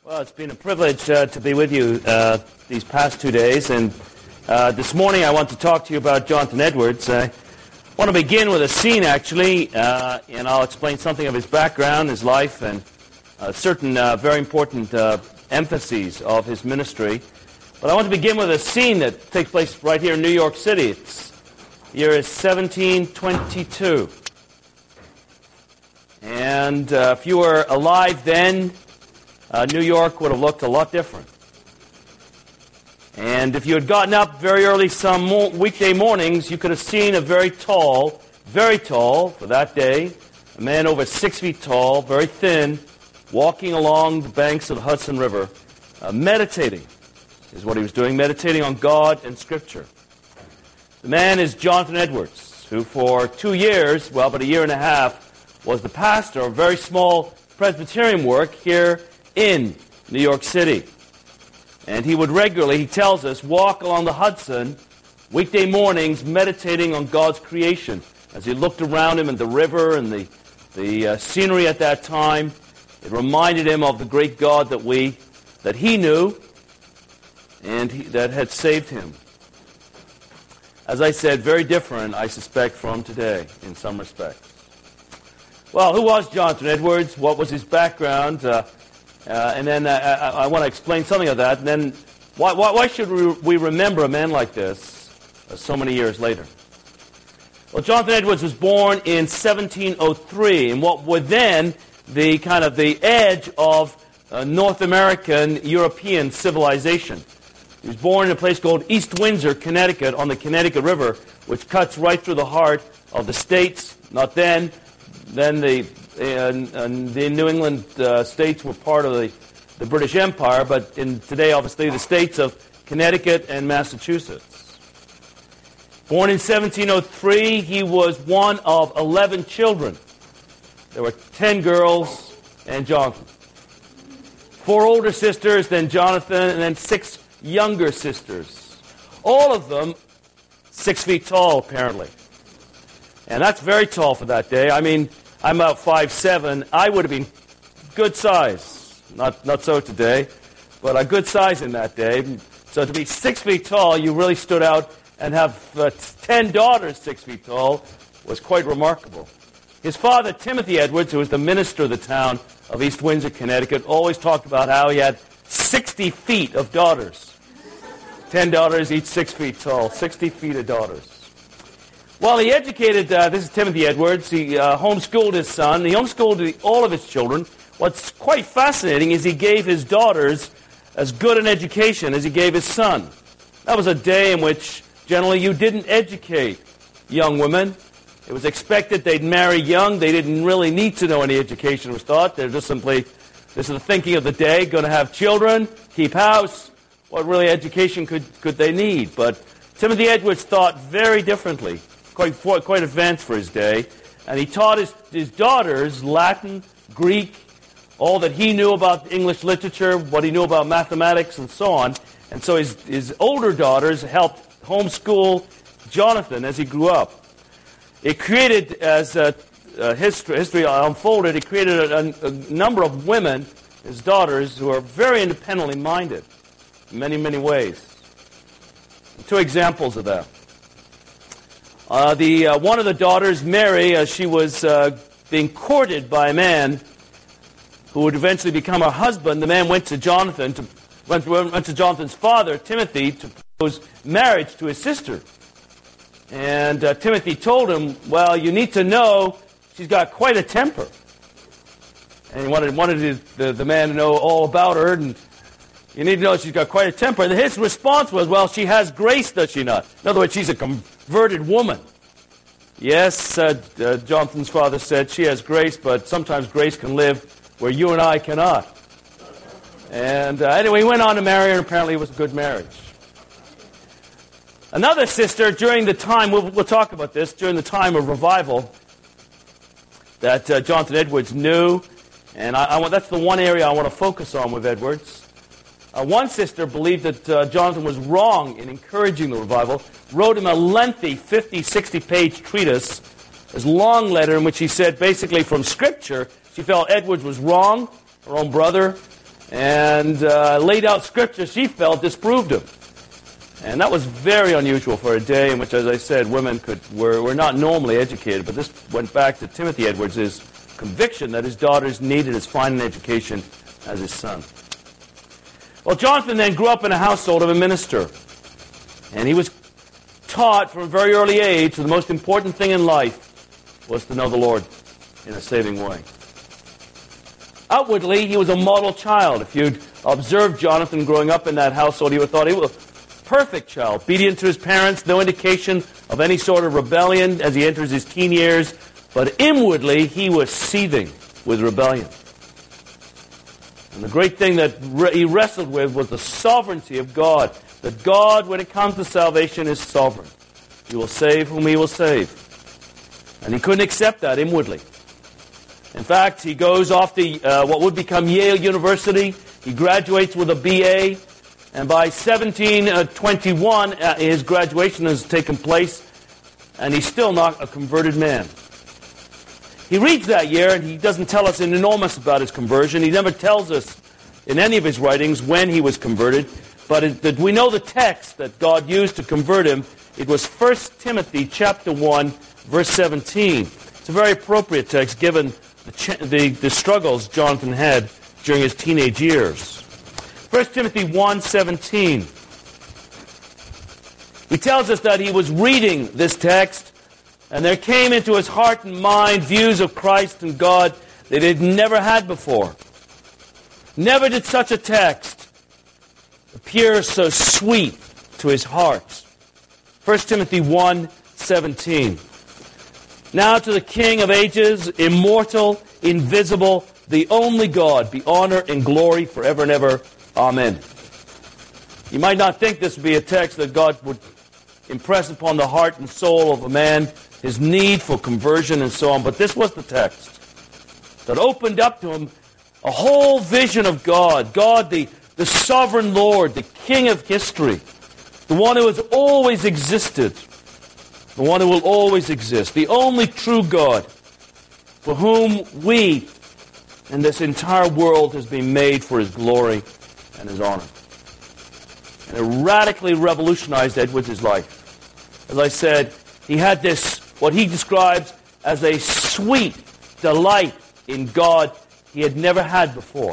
Well, it's been a privilege to be with you these past 2 days, and this morning I want to talk to you about Jonathan Edwards. I want to begin with a scene, actually, and I'll explain something of his background, his life, and certain very important emphases of his ministry. But I want to begin with a scene that takes place right here in New York City. The year is 1722. And if you were alive then, New York would have looked a lot different. And if you had gotten up very early some weekday mornings, you could have seen a very tall for that day, a man over 6 feet tall, very thin, walking along the banks of the Hudson River, meditating is what he was doing, meditating on God and Scripture. The man is Jonathan Edwards, who for 2 years, but a year and a half, was the pastor of a very small Presbyterian work here in New York City. And he would regularly, he tells us, walk along the Hudson weekday mornings meditating on God's creation. As he looked around him and the river and the scenery at that time, it reminded him of the great God that he knew and that had saved him. As I said, very different, I suspect, from today in some respects. Well, who was Jonathan Edwards? What was his background? And then I want to explain something of that. And then why should we remember a man like this so many years later? Well, Jonathan Edwards was born in 1703 in what were then the edge of North American European civilization. He was born in a place called East Windsor, Connecticut, on the Connecticut River, which cuts right through the heart of the states. Not then the New England states were part of the British Empire, but today, obviously, the states of Connecticut and Massachusetts. Born in 1703, he was one of 11 children. There were 10 girls and Jonathan. 4 older sisters, then Jonathan, and then 6 younger sisters. All of them 6 feet tall, apparently. And that's very tall for that day. I mean, I'm about 5'7". I would have been good size. Not so today, but a good size in that day. So to be 6 feet tall, you really stood out, and have 10 daughters 6 feet tall was quite remarkable. His father, Timothy Edwards, who was the minister of the town of East Windsor, Connecticut, always talked about how he had 60 feet of daughters. 10 daughters, each 6 feet tall. 60 feet of daughters. Well, he educated, this is Timothy Edwards, he homeschooled his son, he homeschooled all of his children. What's quite fascinating is he gave his daughters as good an education as he gave his son. That was a day in which, generally, you didn't educate young women. It was expected they'd marry young. They didn't really need to know any education was taught. They're just simply, this is the thinking of the day, going to have children, keep house. What really education could they need? But Timothy Edwards thought very differently. Quite advanced for his day, and he taught his daughters Latin, Greek, all that he knew about English literature, what he knew about mathematics, and so on. And so his older daughters helped homeschool Jonathan as he grew up. It created, as history unfolded, it created a number of women, his daughters, who are very independently minded in many, many ways. 2 examples of that. One of the daughters, Mary, she was being courted by a man who would eventually become her husband. The man went to Jonathan's father, Timothy, to propose marriage to his sister. And Timothy told him, well, you need to know she's got quite a temper. And he wanted the man to know all about her, and you need to know she's got quite a temper. And his response was, well, she has grace, does she not? In other words, she's a converted woman. Yes, Jonathan's father said, she has grace, but sometimes grace can live where you and I cannot. And anyway, he went on to marry her, and apparently it was a good marriage. Another sister, during the time, we'll talk about this, during the time of revival that Jonathan Edwards knew, and that's the one area I want to focus on with Edwards. One sister believed that Jonathan was wrong in encouraging the revival, wrote him a lengthy 50, 60-page treatise, this long letter in which he said basically from Scripture, she felt Edwards was wrong, her own brother, and laid out scripture she felt disproved him. And that was very unusual for a day in which, as I said, women were not normally educated. But this went back to Timothy Edwards' conviction that his daughters needed as fine an education as his son. Well, Jonathan then grew up in a household of a minister. And he was taught from a very early age that the most important thing in life was to know the Lord in a saving way. Outwardly, he was a model child. If you'd observed Jonathan growing up in that household, you would have thought he was a perfect child, obedient to his parents, no indication of any sort of rebellion as he enters his teen years. But inwardly, he was seething with rebellion. And the great thing that he wrestled with was the sovereignty of God. That God, when it comes to salvation, is sovereign. He will save whom he will save. And he couldn't accept that inwardly. In fact, he goes off to what would become Yale University. He graduates with a BA. And by 1721, his graduation has taken place. And he's still not a converted man. He reads that year, and he doesn't tell us an enormous about his conversion. He never tells us in any of his writings when he was converted. But we know the text that God used to convert him. It was 1 Timothy chapter 1, verse 17. It's a very appropriate text given the struggles Jonathan had during his teenage years. 1 Timothy 1:17. He tells us that he was reading this text, and there came into his heart and mind views of Christ and God that he'd never had before. Never did such a text appear so sweet to his heart. 1 Timothy 1:17. Now to the King of ages, immortal, invisible, the only God, be honor and glory forever and ever. Amen. You might not think this would be a text that God would impress upon the heart and soul of a man, his need for conversion and so on, but this was the text that opened up to him a whole vision of God. God, the sovereign Lord, the King of history, the one who has always existed, the one who will always exist, the only true God, for whom we and this entire world has been made for his glory and his honor. And it radically revolutionized Edwards' life. As I said, he had this, what he describes as a sweet delight in God he had never had before.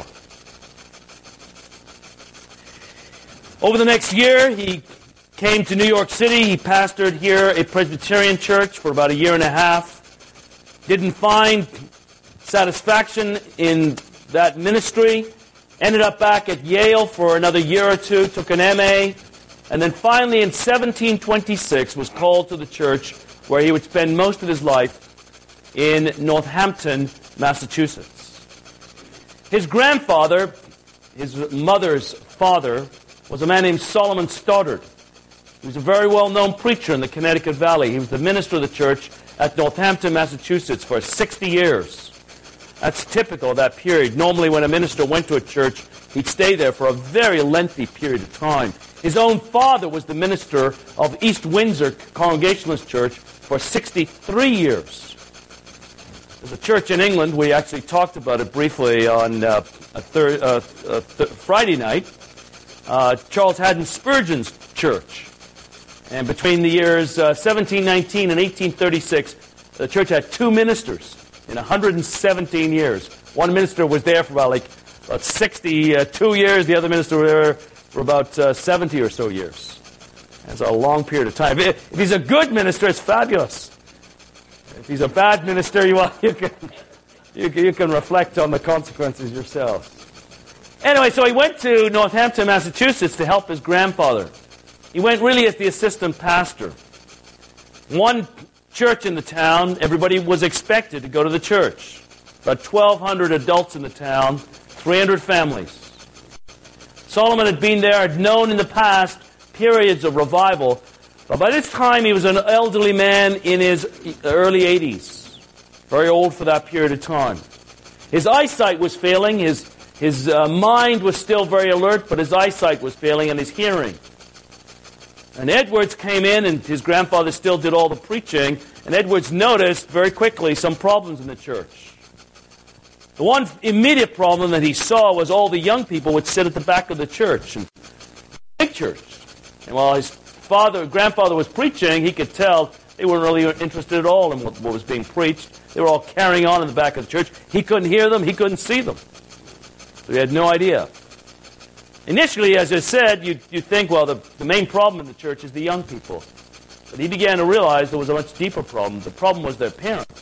Over the next year, he came to New York City. He pastored here a Presbyterian church for about a year and a half. Didn't find satisfaction in that ministry. Ended up back at Yale for another year or two. Took an MA. And then finally in 1726 was called to the church where he would spend most of his life in Northampton, Massachusetts. His grandfather, his mother's father, was a man named Solomon Stoddard. He was a very well-known preacher in the Connecticut Valley. He was the minister of the church at Northampton, Massachusetts for 60 years. That's typical of that period. Normally when a minister went to a church, he'd stay there for a very lengthy period of time. His own father was the minister of East Windsor Congregationalist Church for 63 years. There's a church in England. We actually talked about it briefly on Friday night. Charles Haddon Spurgeon's church. And between the years 1719 and 1836, the church had two ministers in 117 years. One minister was there for about 62 years. The other minister was there for about 70 or so years. That's a long period of time. If he's a good minister, it's fabulous. If he's a bad minister, you can reflect on the consequences yourself. Anyway, so he went to Northampton, Massachusetts to help his grandfather. He went really as the assistant pastor. One church in the town, everybody was expected to go to the church. About 1,200 adults in the town, 300 families. Solomon had been there, had known in the past periods of revival, but by this time he was an elderly man in his early 80s. Very old for that period of time. His eyesight was failing, his mind was still very alert, but his eyesight was failing and his hearing. And Edwards came in, and his grandfather still did all the preaching, and Edwards noticed very quickly some problems in the church. The one immediate problem that he saw was all the young people would sit at the back of the church, and big church. And while his grandfather was preaching, he could tell they weren't really interested at all in what was being preached. They were all carrying on in the back of the church. He couldn't hear them. He couldn't see them. So he had no idea. Initially, as I said, you'd think, well, the main problem in the church is the young people. But he began to realize there was a much deeper problem. The problem was their parents.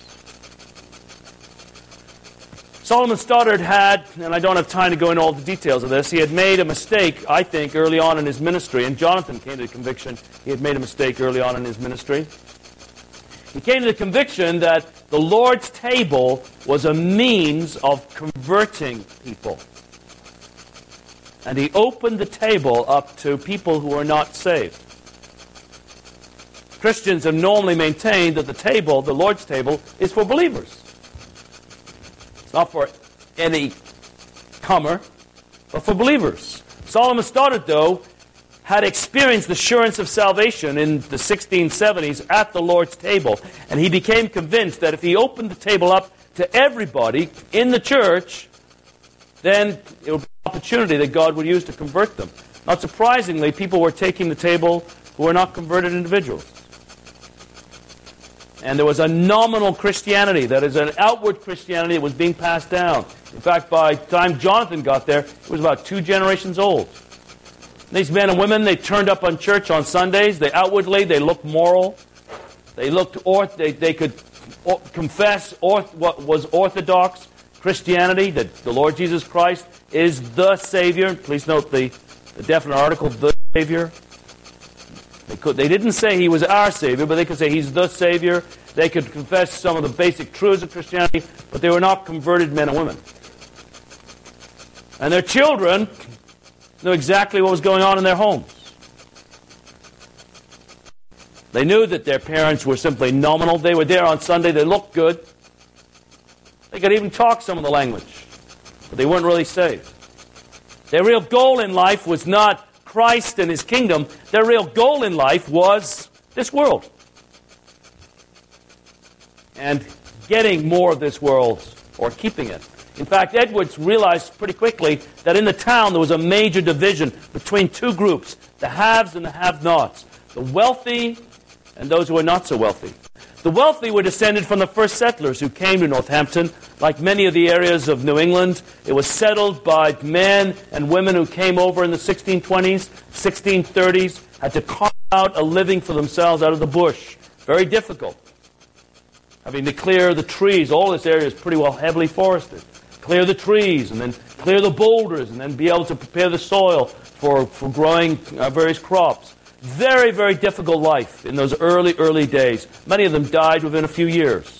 Solomon Stoddard had, and I don't have time to go into all the details of this, he had made a mistake, I think, early on in his ministry, and Jonathan came to the conviction he had made a mistake early on in his ministry. He came to the conviction that the Lord's table was a means of converting people. And he opened the table up to people who are not saved. Christians have normally maintained that the Lord's table, is for believers. It's not for any comer, but for believers. Solomon Stoddard, though, had experienced the assurance of salvation in the 1670s at the Lord's table. And he became convinced that if he opened the table up to everybody in the church, then it would be an opportunity that God would use to convert them. Not surprisingly, people were taking the table who were not converted individuals. And there was a nominal Christianity, that is an outward Christianity that was being passed down. In fact, by the time Jonathan got there, it was about 2 generations old. These men and women, they turned up on church on Sundays. They looked moral. They could confess what was orthodox Christianity, that the Lord Jesus Christ is the Savior. Please note the definite article, the Savior. They didn't say he was our Savior, but they could say he's the Savior. They could confess some of the basic truths of Christianity, but they were not converted men and women. And their children knew exactly what was going on in their homes. They knew that their parents were simply nominal. They were there on Sunday. They looked good. They could even talk some of the language, but they weren't really saved. Their real goal in life was not Christ and His kingdom. Their real goal in life was this world. And getting more of this world, or keeping it. In fact, Edwards realized pretty quickly that in the town there was a major division between 2 groups, the haves and the have-nots, the wealthy and those who were not so wealthy. The wealthy were descended from the first settlers who came to Northampton. Like many of the areas of New England, it was settled by men and women who came over in the 1620s, 1630s, had to carve out a living for themselves out of the bush. Very difficult. Having to clear the trees. All this area is pretty well heavily forested. Clear the trees, and then clear the boulders, and then be able to prepare the soil for growing various crops. Very, very difficult life in those early days. Many of them died within a few years.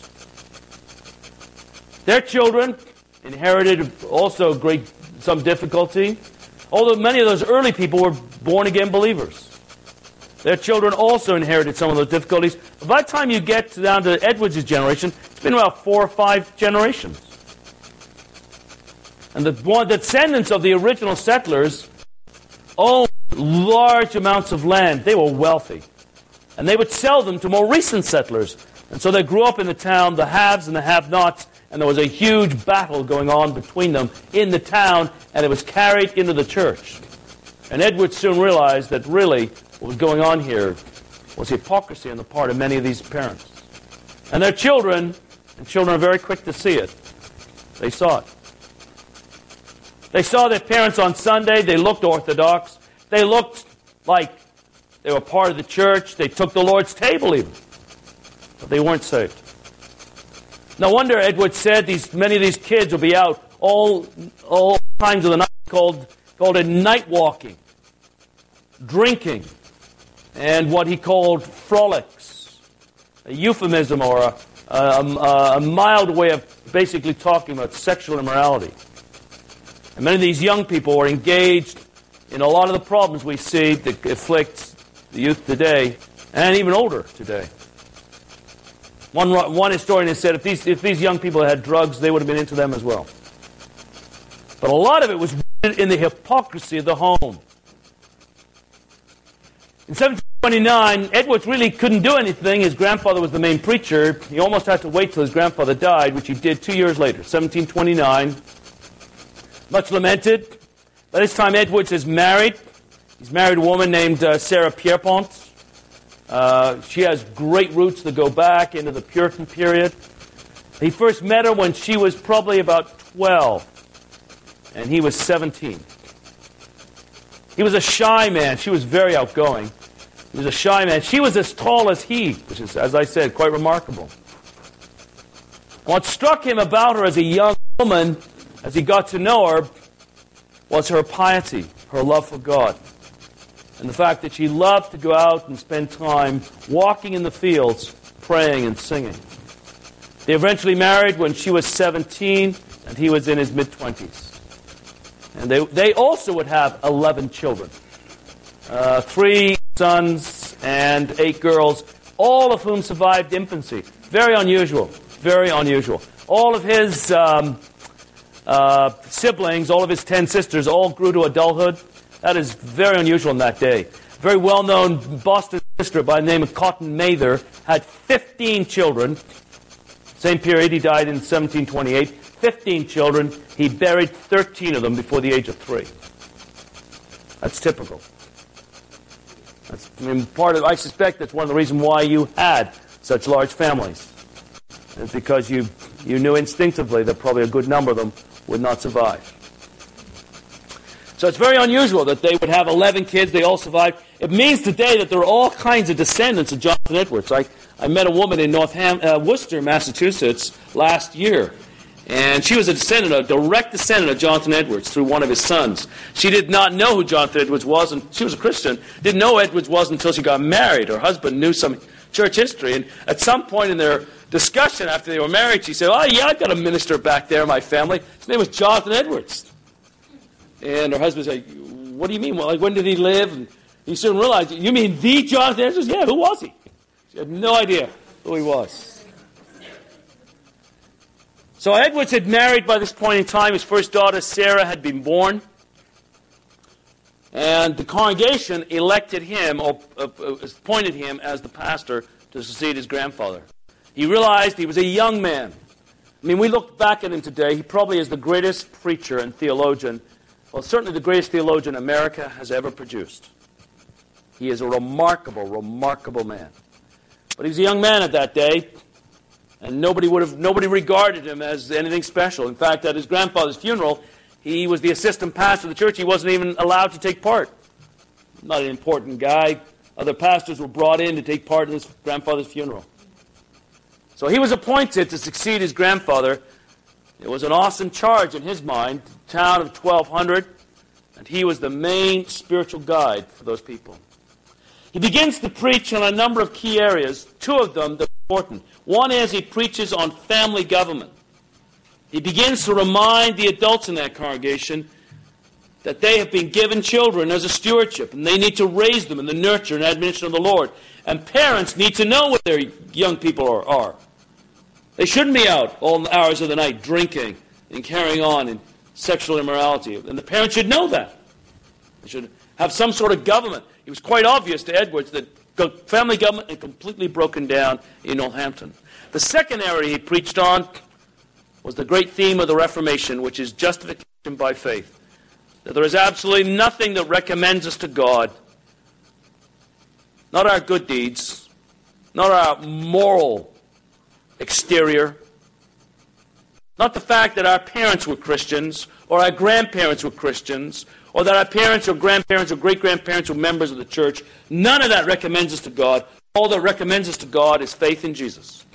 Their children inherited also some difficulty, although many of those early people were born-again believers. Their children also inherited some of those difficulties. But by the time you get down to Edwards' generation, it's been about 4 or 5 generations. And the descendants of the original settlers owned large amounts of land. They were wealthy. And they would sell them to more recent settlers. And so they grew up in the town, the haves and the have-nots, and there was a huge battle going on between them in the town, and it was carried into the church. And Edwards soon realized that really what was going on here was hypocrisy on the part of many of these parents. And their children, and children are very quick to see it, they saw it. They saw their parents on Sunday. They looked orthodox. They looked like they were part of the church. They took the Lord's table even. But they weren't saved. No wonder Edwards said many of these kids will be out all times of the night called it night walking, drinking, and what he called frolics, a euphemism or a mild way of basically talking about sexual immorality. And many of these young people are engaged in a lot of the problems we see that afflict the youth today, and even older today. One historian has said if these young people had drugs, they would have been into them as well. But a lot of it was rooted in the hypocrisy of the home. In 17 1729, Edwards really couldn't do anything. His grandfather was the main preacher. He almost had to wait till his grandfather died, which he did 2 years later, 1729. Much lamented. By this time, Edwards is married. He's married a woman named Sarah Pierpont. She has great roots that go back into the Puritan period. He first met her when she was probably about 12, and he was 17. He was a shy man. She was very outgoing. He was a shy man. She was as tall as he, which is, as I said, quite remarkable. What struck him about her as a young woman, as he got to know her, was her piety, her love for God, and the fact that she loved to go out and spend time walking in the fields, praying and singing. They eventually married when she was 17 and he was in his mid-20s. And they also would have 11 children. 3 sons and 8 girls, all of whom survived infancy. Very unusual. Very unusual. All of his siblings, all of his 10 sisters, all grew to adulthood. That is very unusual in that day. Very well-known Boston minister by the name of Cotton Mather had 15 children. Same period, he died in 1728. 15 children. He buried 13 of them before the age of 3. That's typical. I suspect that's one of the reasons why you had such large families. It's because you knew instinctively that probably a good number of them would not survive. So it's very unusual that they would have 11 kids. They all survived. It means today that there are all kinds of descendants of Jonathan Edwards. I met a woman in Worcester, Massachusetts last year. And she was a direct descendant of Jonathan Edwards through one of his sons. She did not know who Jonathan Edwards was, and she was a Christian. Didn't know who Edwards was until she got married. Her husband knew some church history. And at some point in their discussion after they were married, she said, "Oh, yeah, I've got a minister back there in my family. His name was Jonathan Edwards." And her husband said, "What do you mean? Well, when did he live?" And he soon realized, "You mean the Jonathan Edwards?" "Yeah, who was he?" She had no idea who he was. So Edwards had married by this point in time. His first daughter, Sarah, had been born. And the congregation elected him, or appointed him as the pastor to succeed his grandfather. He realized he was a young man. I mean, we look back at him today, he probably is the greatest preacher and theologian, well, certainly the greatest theologian America has ever produced. He is a remarkable, remarkable man. But he was a young man at that day, and nobody regarded him as anything special. In fact, at his grandfather's funeral, he was the assistant pastor of the church. He wasn't even allowed to take part. Not an important guy. Other pastors were brought in to take part in his grandfather's funeral. So he was appointed to succeed his grandfather. It was an awesome charge in his mind, a town of 1,200, and he was the main spiritual guide for those people. He begins to preach on a number of key areas, 2 of them that are important. One is he preaches on family government. He begins to remind the adults in that congregation that they have been given children as a stewardship, and they need to raise them in the nurture and admonition of the Lord. And parents need to know what their young people are. They shouldn't be out all the hours of the night drinking and carrying on in sexual immorality. And the parents should know that. They should have some sort of government. It was quite obvious to Edwards that family government had completely broken down in Northampton. The second area he preached on was the great theme of the Reformation, which is justification by faith. That there is absolutely nothing that recommends us to God, not our good deeds, not our moral exterior, not the fact that our parents were Christians, or our grandparents were Christians, or that our parents or grandparents or great-grandparents were members of the church. None of that recommends us to God. All that recommends us to God is faith in Jesus.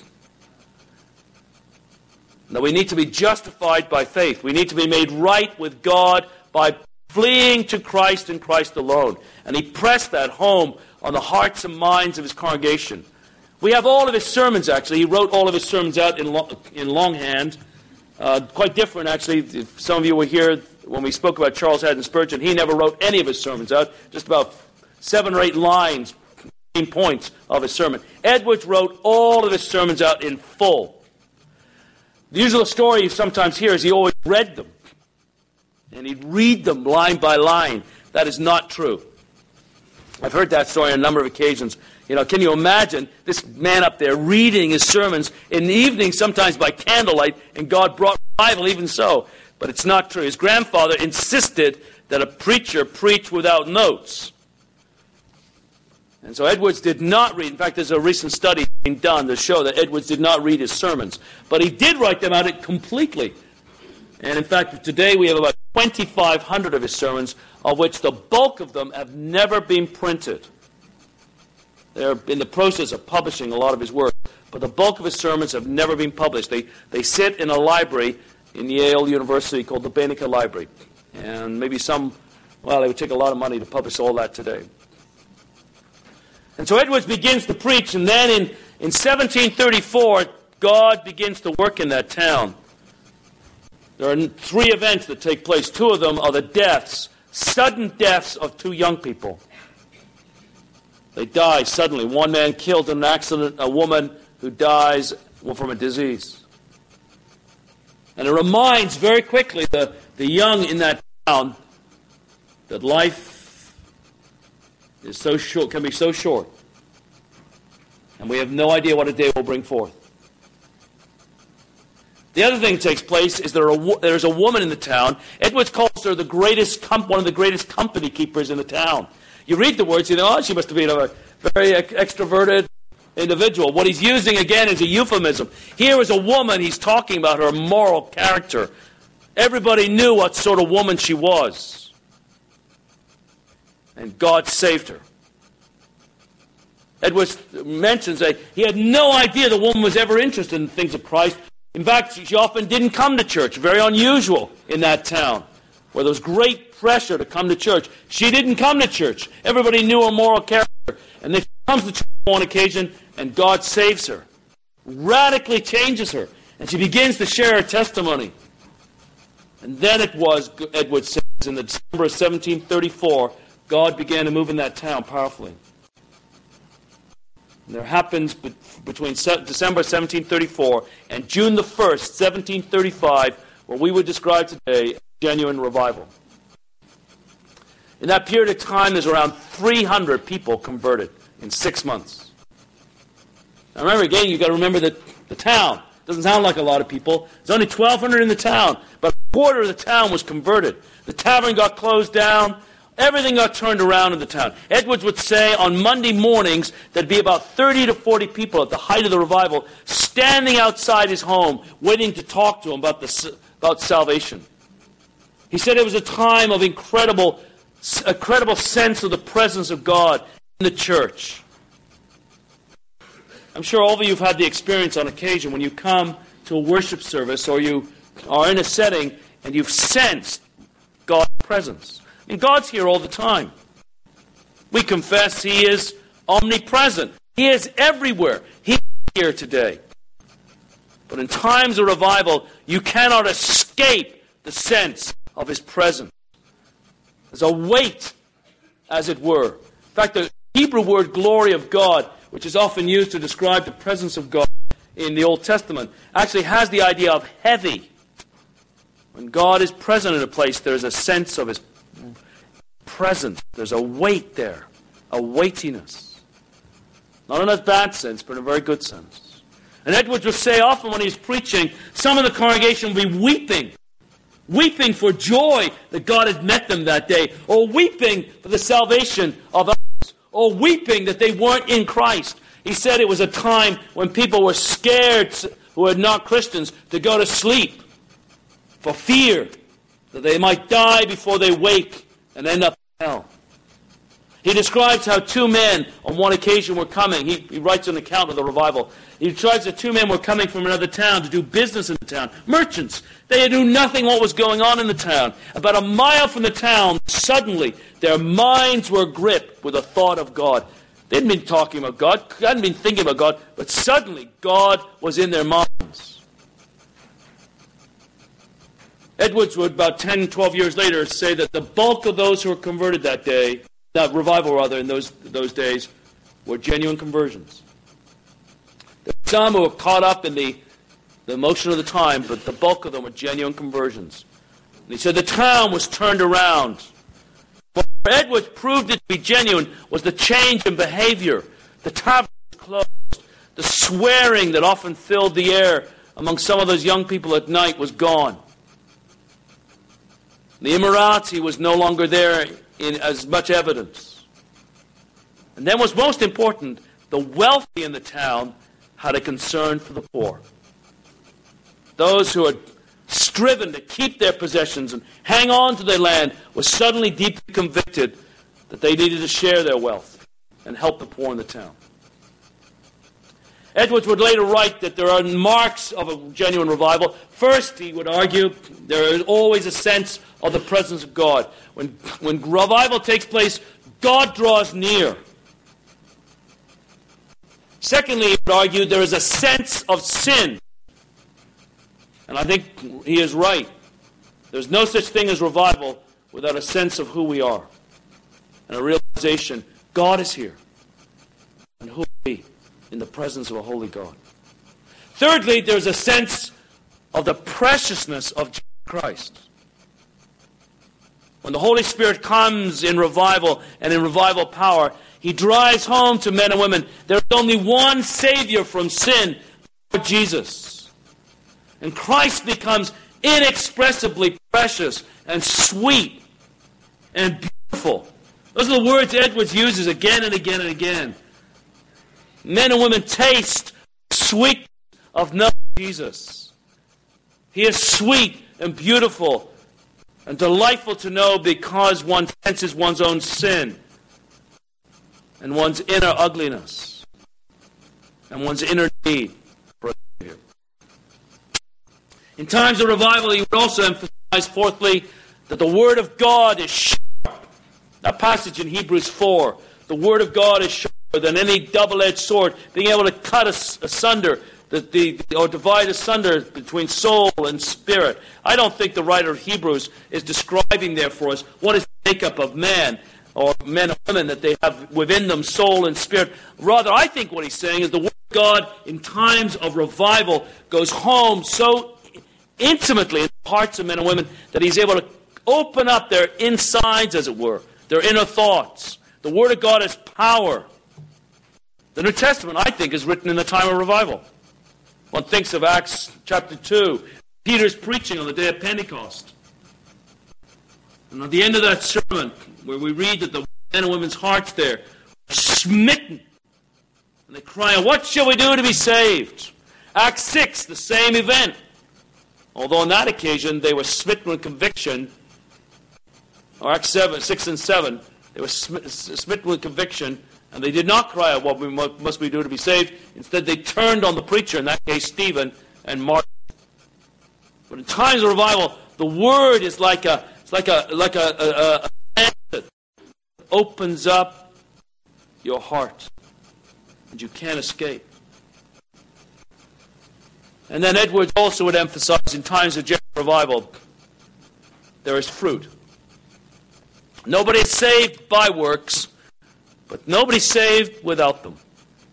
Now, we need to be justified by faith. We need to be made right with God by fleeing to Christ and Christ alone. And he pressed that home on the hearts and minds of his congregation. We have all of his sermons, actually. He wrote all of his sermons out in longhand. Quite different, actually. If some of you were here when we spoke about Charles Haddon Spurgeon, he never wrote any of his sermons out, just about 7 or 8 lines, main points of his sermon. Edwards wrote all of his sermons out in full. The usual story you sometimes hear is he always read them. And he'd read them line by line. That is not true. I've heard that story on a number of occasions. Can you imagine this man up there reading his sermons in the evening, sometimes by candlelight, and God brought revival even so? But it's not true. His grandfather insisted that a preacher preach without notes. And so Edwards did not read. In fact, there's a recent study being done to show that Edwards did not read his sermons. But he did write them out completely. And in fact, today we have about 2,500 of his sermons, of which the bulk of them have never been printed. They're in the process of publishing a lot of his work, but the bulk of his sermons have never been published. They sit in a library in Yale University called the Beinecke Library. And maybe it would take a lot of money to publish all that today. And so Edwards begins to preach, and then in 1734, God begins to work in that town. There are 3 events that take place. 2 of them are the deaths, sudden deaths of 2 young people. They die suddenly. One man killed in an accident, a woman who dies from a disease. And it reminds very quickly the young in that town that life is so short, can be so short. And we have no idea what a day will bring forth. The other thing that takes place is there's a woman in the town. Edwards calls her one of the greatest company keepers in the town. You read the words, she must have been a very extroverted individual. What he's using, again, is a euphemism. Here is a woman, he's talking about her moral character. Everybody knew what sort of woman she was. And God saved her. Edwards mentions that he had no idea the woman was ever interested in things of Christ. In fact, she often didn't come to church. Very unusual in that town, where there was great pressure to come to church. She didn't come to church. Everybody knew her moral character. And then she comes to church on one occasion, and God saves her. Radically changes her. And she begins to share her testimony. And then it was, Edwards says, in the December of 1734, God began to move in that town powerfully. And there happens between December 1734 and June the 1st, 1735, what we would describe today as genuine revival. In that period of time, there's around 300 people converted in 6 months. Now remember, again, you've got to remember that the town. It doesn't sound like a lot of people. There's only 1,200 in the town, but a quarter of the town was converted. The tavern got closed down. Everything got turned around in the town. Edwards would say on Monday mornings there'd be about 30 to 40 people at the height of the revival standing outside his home waiting to talk to him about salvation. He said it was a time of incredible sense of the presence of God in the church. I'm sure all of you have had the experience on occasion when you come to a worship service or you are in a setting and you've sensed God's presence. And God's here all the time. We confess He is omnipresent. He is everywhere. He is here today. But in times of revival, you cannot escape the sense of His presence. There's a weight, as it were. In fact, the Hebrew word glory of God, which is often used to describe the presence of God in the Old Testament, actually has the idea of heavy. When God is present in a place, there's a sense of His presence. There's a weight there, a weightiness. Not in a bad sense, but in a very good sense. And Edwards would say often when he's preaching, some of the congregation would be weeping for joy that God had met them that day, or weeping for the salvation of others, or weeping that they weren't in Christ. He said it was a time when people were scared, who were not Christians, to go to sleep for fear that they might die before they wake and end up in hell. He describes how 2 men on one occasion were coming. He writes an account of the revival. He describes that 2 men were coming from another town to do business in the town. Merchants. They knew nothing what was going on in the town. About a mile from the town, suddenly their minds were gripped with the thought of God. They hadn't been talking about God, hadn't been thinking about God, but suddenly God was in their minds. Edwards would, about 10, 12 years later, say that the bulk of those who were converted that day, that revival rather, in those days, were genuine conversions. There were some who were caught up in the emotion of the time, but the bulk of them were genuine conversions. And he said the town was turned around. Where Edwards proved it to be genuine was the change in behavior. The tavern was closed. The swearing that often filled the air among some of those young people at night was gone. The immorality was no longer there in as much evidence. And then what's most important, the wealthy in the town had a concern for the poor. Those who had striven to keep their possessions and hang on to their land were suddenly deeply convicted that they needed to share their wealth and help the poor in the town. Edwards would later write that there are marks of a genuine revival. First, he would argue, there is always a sense of the presence of God. When revival takes place, God draws near. Secondly, he would argue there is a sense of sin. And I think he is right. There's no such thing as revival without a sense of who we are. And a realization, God is here. And who are we in the presence of a holy God? Thirdly, there's a sense of the preciousness of Jesus Christ. When the Holy Spirit comes in revival and in revival power, he drives home to men and women, there is only one Savior from sin, Lord Jesus. And Christ becomes inexpressibly precious and sweet and beautiful. Those are the words Edwards uses again and again and again. Men and women taste the sweetness of knowing Jesus. He is sweet and beautiful and delightful to know because one senses one's own sin and one's inner ugliness and one's inner need for a Savior. In times of revival, he would also emphasize, fourthly, that the Word of God is sharp. That passage in Hebrews 4, the Word of God is sharper than any double-edged sword, being able to cut asunder, or divide asunder between soul and spirit. I don't think the writer of Hebrews is describing there for us what is the makeup of man, or men and women that they have within them, soul and spirit. Rather, I think what he's saying is the Word of God in times of revival goes home so intimately in the hearts of men and women that he's able to open up their insides, as it were, their inner thoughts. The Word of God is power. The New Testament, I think, is written in the time of revival. One thinks of Acts chapter 2, Peter's preaching on the day of Pentecost. And at the end of that sermon, where we read that the men and women's hearts there are smitten, and they cry out, "What shall we do to be saved?" Acts 6, the same event. Although on that occasion they were smitten with conviction, or Acts 6 and 7, they were smitten with conviction, and they did not cry out, "What must we do to be saved?" Instead, they turned on the preacher, in that case Stephen, and martyred. But in times of revival, the Word is like a lamp that opens up your heart, and you can't escape. And then Edwards also would emphasize, in times of genuine revival, there is fruit. Nobody is saved by works, but nobody's saved without them.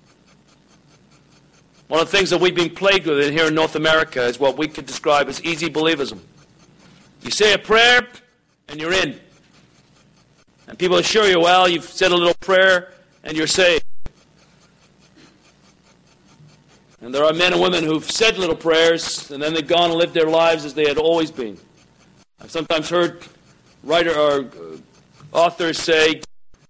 One of the things that we've been plagued with here in North America is what we could describe as easy believism. You say a prayer, and you're in. And people assure you, well, you've said a little prayer, and you're saved. And there are men and women who've said little prayers, and then they've gone and lived their lives as they had always been. I've sometimes heard writer or authors say,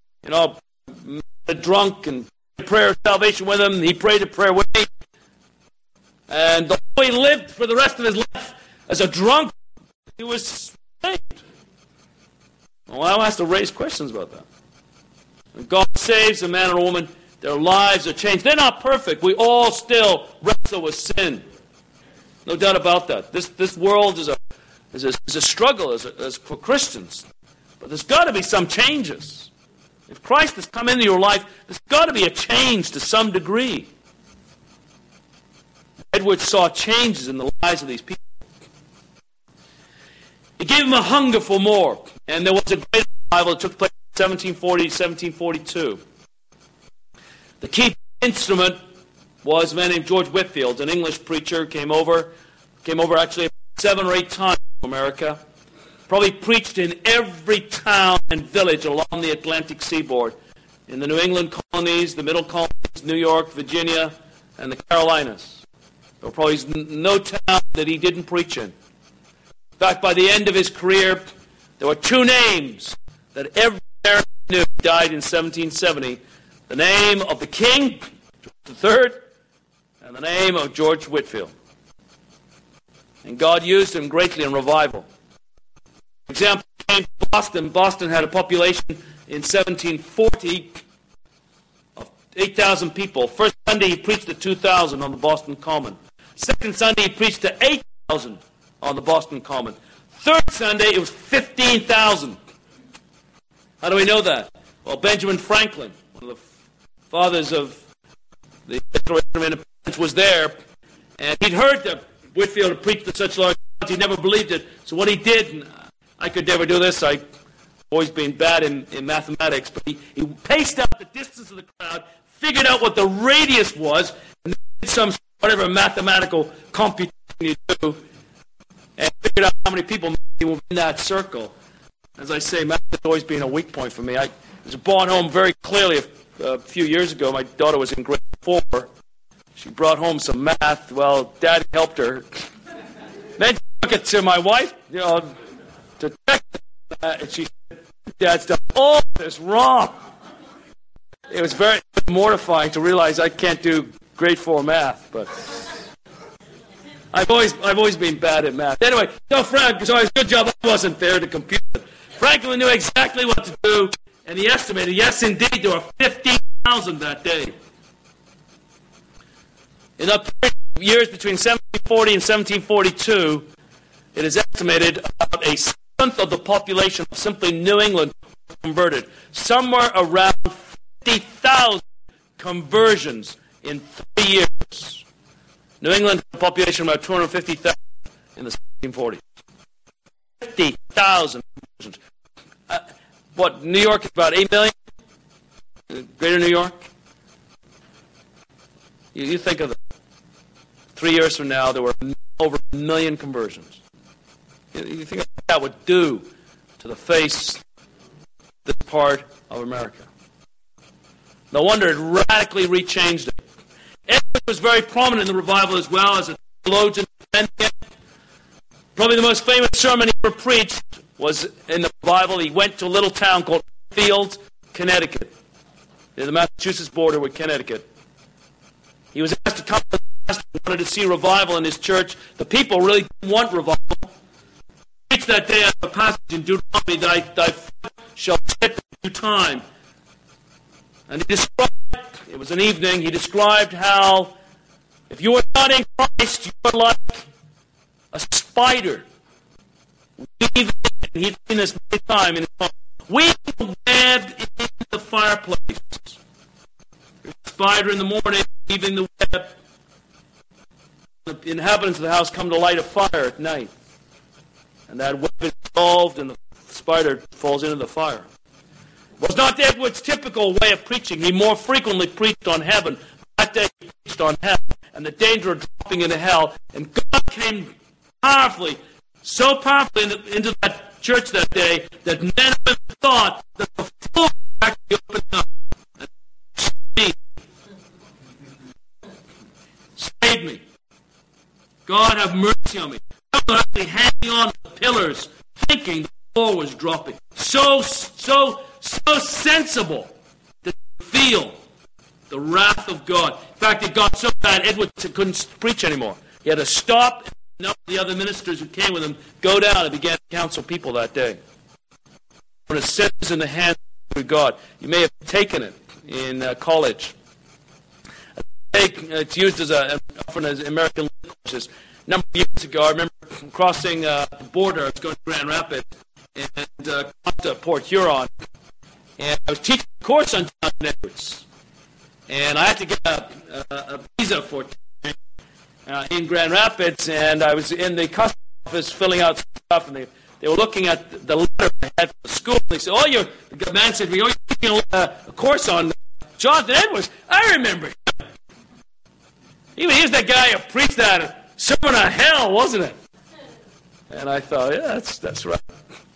a drunk and a prayer of salvation with him, he prayed a prayer with me, and although he lived for the rest of his life as a drunk, he was saved. Well, I have to raise questions about that. When God saves a man or a woman, their lives are changed. They're not perfect. We all still wrestle with sin. No doubt about that. This world is a struggle as for Christians. But there's got to be some changes. If Christ has come into your life, there's got to be a change to some degree. Edwards saw changes in the lives of these people. It gave him a hunger for more. And there was a great revival that took place in 1740 to 1742. The key instrument was a man named George Whitefield, an English preacher, came over actually 7 or 8 times to America. Probably preached in every town and village along the Atlantic seaboard, in the New England colonies, the Middle colonies, New York, Virginia, and the Carolinas. There were probably no town that he didn't preach in. In fact, by the end of his career, there were two names that every American knew. Died in 1770. The name of the King, George III, and the name of George Whitefield. And God used him greatly in revival. For example, he came to Boston. Boston had a population in 1740 of 8,000 people. First Sunday, he preached to 2,000 on the Boston Common. Second Sunday, he preached to 8,000 on the Boston Common. Third Sunday, it was 15,000. How do we know that? Well, Benjamin Franklin, one of the fathers of the Declaration of Independence, was there, and he'd heard that Whitefield had preached to such large crowds. He never believed it. So what he did, and I could never do this, I've always been bad in mathematics, but he paced out the distance of the crowd, figured out what the radius was, and did some whatever mathematical computation you do, and figured out how many people were in that circle. As I say, math has always been a weak point for me. I was brought home very clearly a few years ago. My daughter was in grade 4. She brought home some math. Well, Dad helped her. Then she took it to my wife, to check it. And she said, Dad's done all this wrong. It was very mortifying to realize I can't do grade 4 math, but I've always been bad at math. Anyway, so Frank, so it's a good job I wasn't there to compute it. Franklin knew exactly what to do, and he estimated, yes, indeed, there were 15,000 that day. In the years between 1740 and 1742, it is estimated about a seventh of the population of simply New England was converted. Somewhere around 50,000 conversions in 3 years. New England had a population of about 250,000 in the 1740s. 50,000 conversions. New York is about 8 million? Greater New York? You think of it. 3 years from now, there were over 1 million conversions. You think what that would do to the face of this part of America. No wonder it radically rechanged it. Edwards was very prominent in the revival as well as a theologian. Probably the most famous sermon he ever preached was in the revival. He went to a little town called Fields, Connecticut, near the Massachusetts border with Connecticut. He was asked to come to the pastor and wanted to see revival in his church. The people really didn't want revival. He preached that day out of a passage in Deuteronomy, thy foot shall slip in due time. And he described, it was an evening, he described how if you are not in Christ, you are like a spider. Weaving, and he'd seen this many times in his home, weaving a web in the fireplace. There's a spider in the morning, weaving the web. The inhabitants of the house come to light a fire at night. And that web is dissolved and the spider falls into the fire. It was not Edwards' typical way of preaching. He more frequently preached on heaven. That day he preached on hell and the danger of dropping into hell. And God came powerfully, so powerfully into that church that day that men and women thought that the floor was actually opened up. Save me. God have mercy on me. I was actually hanging on to the pillars, thinking the floor was dropping. So sensible to feel the wrath of God. In fact, it got so bad, Edwards couldn't preach anymore. He had to stop, and the other ministers who came with him go down and began to counsel people that day. When a sin is in the hands of God, you may have taken it in college. It's used as often as American courses. A number of years ago, I remember crossing the border. I was going to Grand Rapids and crossed to Port Huron. And I was teaching a course on Jonathan Edwards. And I had to get a visa for in Grand Rapids. And I was in the customs office filling out stuff. And they were looking at the letter I had from the school. And they said, the man said, you're teaching a course on Jonathan Edwards. I remember him. He was that guy who preached that sermon on hell, wasn't it? And I thought, yeah, that's right.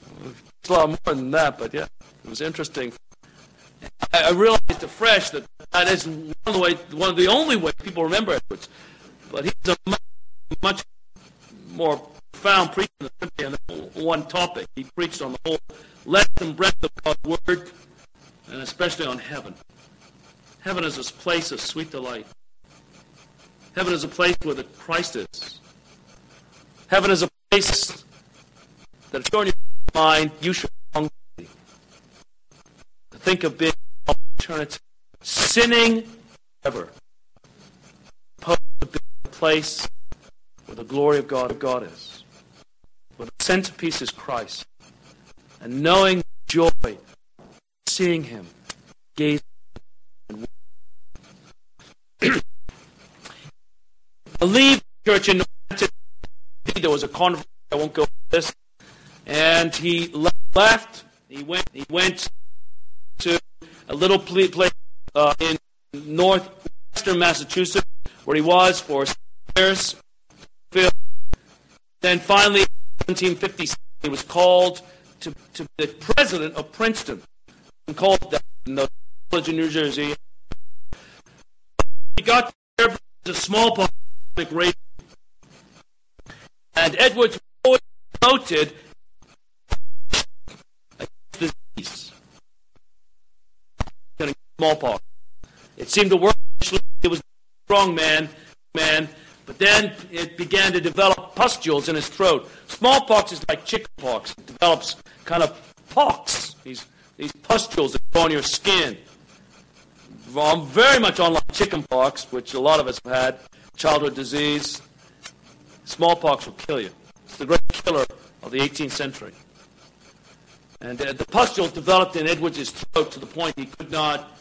a lot more than that, but yeah, it was interesting. I realized afresh that is one of the only ways people remember Edwards. But he's a much more profound preacher than simply on one topic. He preached on the whole length and breadth of God's Word, and especially on heaven. Heaven is a place of sweet delight. Heaven is a place where the Christ is. Heaven is a place that, if you're in your mind, you should long to be. To think of being on eternity, sinning ever, opposed to being a place where the glory of God is, where the centerpiece is Christ, and knowing joy, seeing Him, gazing and I leave the church in there was a conference, I won't go into this, and he left. He went to a little place in northwestern Massachusetts where he was for 6 years. Then finally, in 1757, he was called to the president of Princeton, and called that in the college in New Jersey. He got there as a smallpox race. And Edwards was always noted against disease, smallpox. It seemed to work. He was a strong man, but then it began to develop pustules in his throat. Smallpox is like chickenpox. It develops kind of pox, these pustules that go on your skin. Very much unlike chickenpox, which a lot of us have had, childhood disease. Smallpox will kill you. It's the great killer of the 18th century. And the pustules developed in Edwards' throat to the point he could not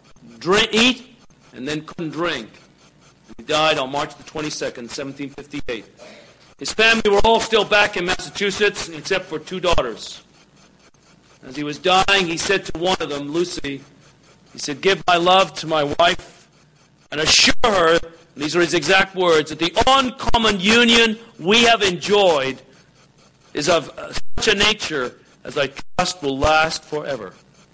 eat and then couldn't drink. He died on March the 22nd, 1758. His family were all still back in Massachusetts except for 2 daughters. As he was dying, he said to one of them, Lucy, he said, "Give my love to my wife and assure her," these are his exact words, "that the uncommon union we have enjoyed is of such a nature as I trust will last forever."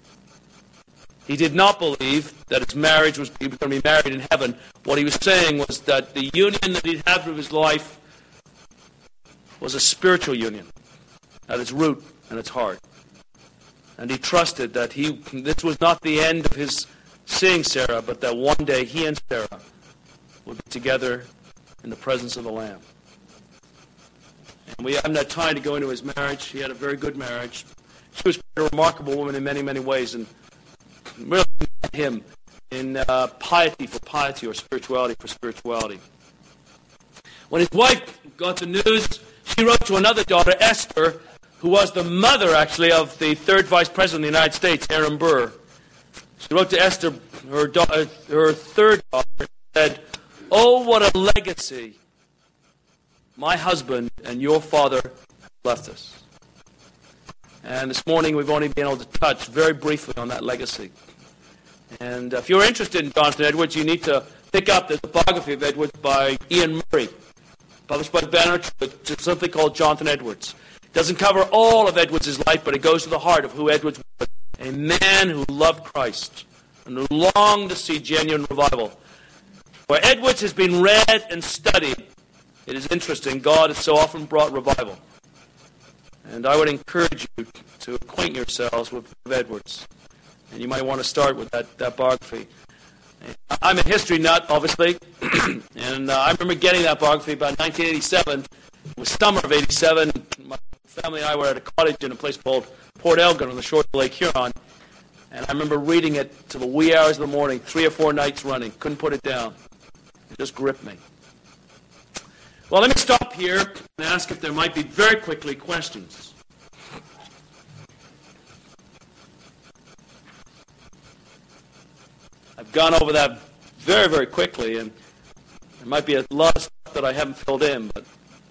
He did not believe that his marriage was he was going to be married in heaven. What he was saying was that the union that he'd had with his life was a spiritual union at its root and its heart. And he trusted that this was not the end of his seeing Sarah, but that one day he and Sarah would be together in the presence of the Lamb. And we haven't had time to go into his marriage. He had a very good marriage. She was a remarkable woman in many, many ways, and really met him in piety for piety or spirituality for spirituality. When his wife got the news, she wrote to another daughter, Esther, who was the mother, actually, of the 3rd Vice President of the United States, Aaron Burr. She wrote to Esther, her third daughter, said, "Oh, what a legacy my husband and your father left us." And this morning we've only been able to touch very briefly on that legacy. And if you're interested in Jonathan Edwards, you need to pick up the biography of Edwards by Ian Murray, published by Banner. It's something called Jonathan Edwards. It doesn't cover all of Edwards' life, but it goes to the heart of who Edwards was. A man who loved Christ and who longed to see genuine revival. Where Edwards has been read and studied, it is interesting, God has so often brought revival. And I would encourage you to acquaint yourselves with Edwards. And you might want to start with that biography. I'm a history nut, obviously, and I remember getting that biography about 1987. It was summer of 87. My family and I were at a cottage in a place called Port Elgin on the shore of Lake Huron. And I remember reading it till the wee hours of the morning, 3 or 4 nights running. Couldn't put it down. It just gripped me. Well, let me stop here and ask if there might be very quickly questions. I've gone over that very, very quickly, and there might be a lot of stuff that I haven't filled in, but...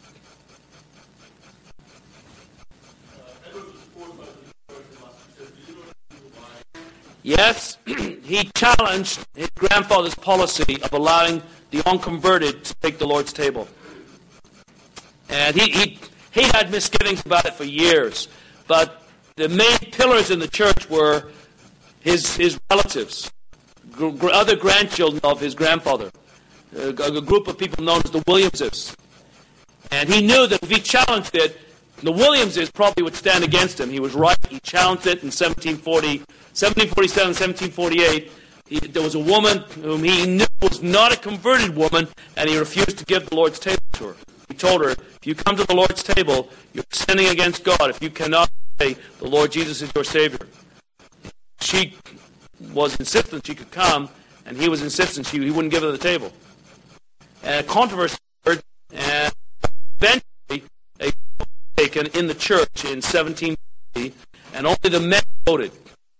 Yes, he challenged his grandfather's policy of allowing the unconverted to take the Lord's table. And he had misgivings about it for years. But the main pillars in the church were his relatives, other grandchildren of his grandfather, a group of people known as the Williamses. And he knew that if he challenged it, the Williamses probably would stand against him. He was right. He challenged it in 1747, 1748. There was a woman whom he knew was not a converted woman, and he refused to give the Lord's table to her. He told her, if you come to the Lord's table, you're sinning against God if you cannot say the Lord Jesus is your Savior. She was insistent she could come, and he was insistent he wouldn't give her the table. And a controversy occurred, and eventually a vote was taken in the church in 1750, and only the men voted.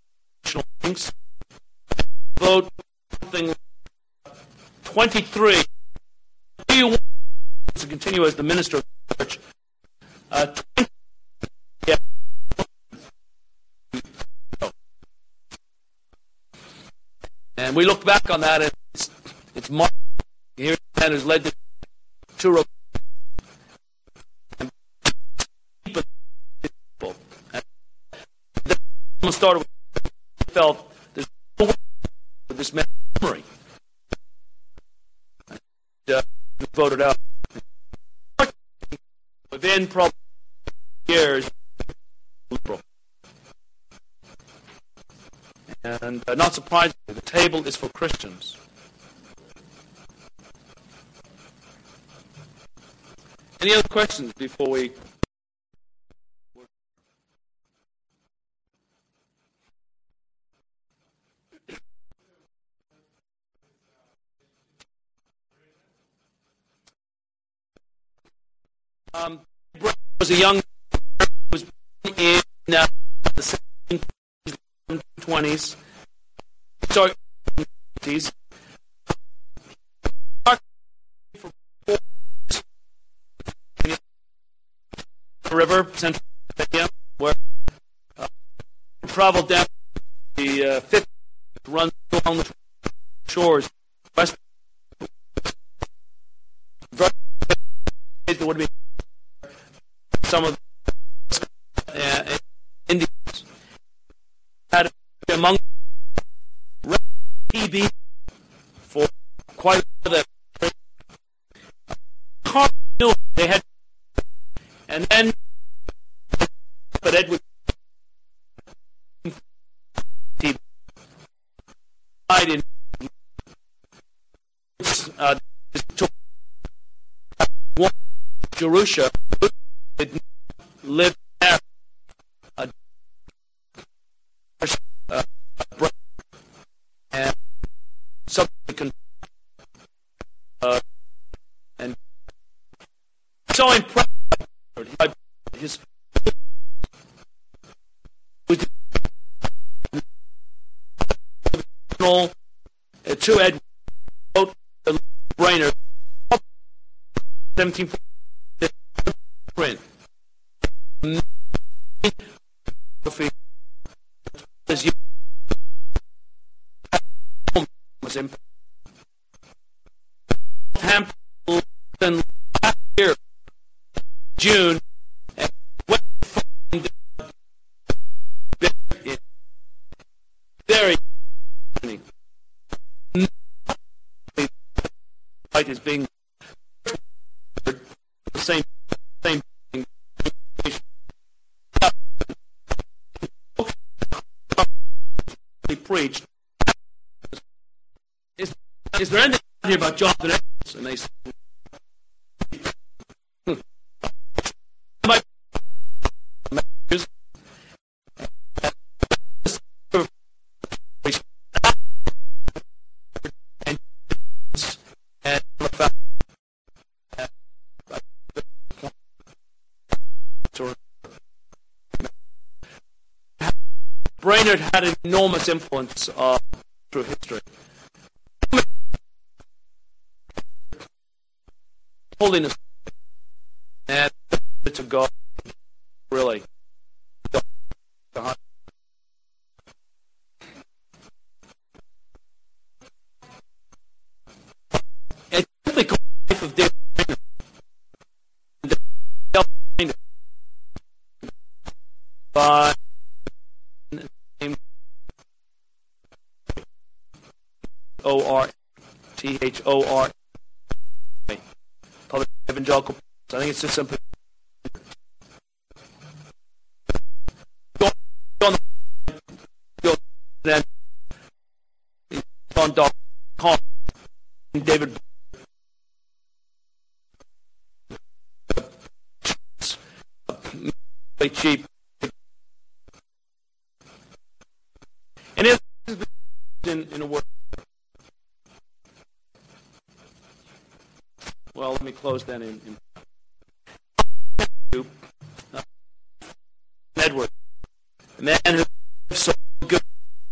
Vote something like 23. Do you want to continue as the minister of the church? 20, yeah. And we look back on that, and it's Mark. Here, man who's led to two people. And then started with felt there's no way with this man's memory. And, voted out. Within probably years, liberal. And not surprisingly, the table is for Christians. Any other questions before we... Brett was a young man who was born in the 1720s. Sorry, 20s. River, Central Pennsylvania, where traveled down the fifth runs along the shores west. There would be some of the Indians had among TB for quite a while. That they had, and then but Edward died in took one Jerusha lived there and something and so impressed by his to Edward wrote the Brainerd 1740 print. Was in Hampton last year, June, and very light is being the same preached. Is there anything here about Jonathan Edwards? And they said, Brainerd had an enormous influence through history. Holiness and to God, really. It's simply called the life of David Brainerd. By Public Evangelical. I think it's just simply then on David cheap. And it in a word. Well, let me close then in Edward, a man who was so good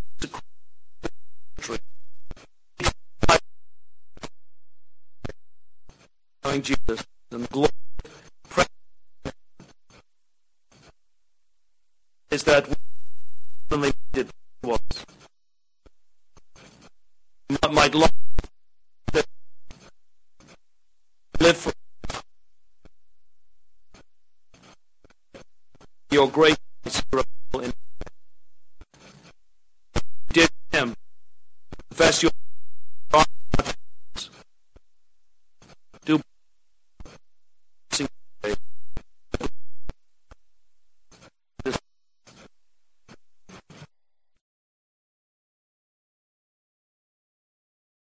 knowing Jesus and the glory is that what did was might love to live for your great in did him confess your